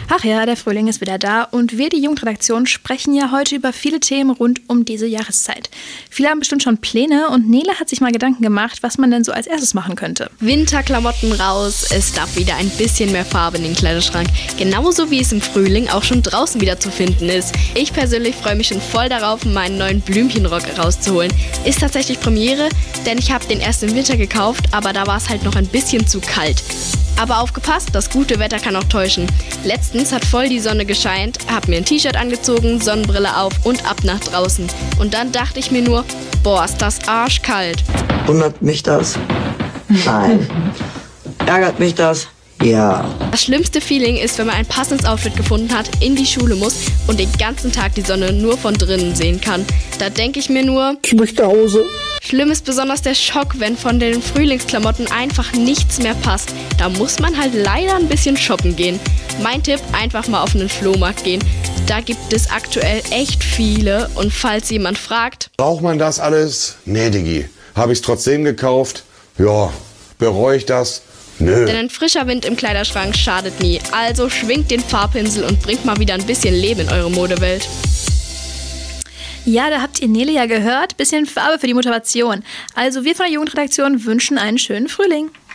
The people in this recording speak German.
Ach ja, der Frühling ist wieder da und wir, die Jugendredaktion, sprechen ja heute über viele Themen rund um diese Jahreszeit. Viele haben bestimmt schon Pläne und Nele hat sich mal Gedanken gemacht, was man denn so als erstes machen könnte. Winterklamotten raus, es darf wieder ein bisschen mehr Farbe in den Kleiderschrank. Genauso wie es im Frühling auch schon draußen wieder zu finden ist. Ich persönlich freue mich schon voll darauf, meinen neuen Blümchenrock rauszuholen. Ist tatsächlich Premiere, denn ich habe den erst im Winter gekauft, aber da war es halt noch ein bisschen zu kalt. Aber aufgepasst, das gute Wetter kann auch täuschen. Letztens hat voll die Sonne gescheint, hab mir ein T-Shirt angezogen, Sonnenbrille auf und ab nach draußen. Und dann dachte ich mir nur, boah, ist das arschkalt. Wundert mich das? Nein. Ärgert mich das? Ja. Das schlimmste Feeling ist, wenn man ein passendes Outfit gefunden hat, in die Schule muss und den ganzen Tag die Sonne nur von drinnen sehen kann. Da denke ich mir nur, Ich möchte nach Hause. schlimm ist besonders der Schock, wenn von den Frühlingsklamotten einfach nichts mehr passt. Da muss man halt leider ein bisschen shoppen gehen. Mein Tipp, einfach mal auf einen Flohmarkt gehen. Da gibt es aktuell echt viele und falls jemand fragt, Braucht man das alles? Nee, Diggi. Habe ich's trotzdem gekauft? Ja. Bereue ich das? Nö. denn ein frischer Wind im Kleiderschrank schadet nie. Also schwingt den Farbpinsel und bringt mal wieder ein bisschen Leben in eure Modewelt. Ja, da habt ihr Nele ja gehört, bisschen Farbe für die Motivation. Also wir von der Jugendredaktion wünschen einen schönen Frühling.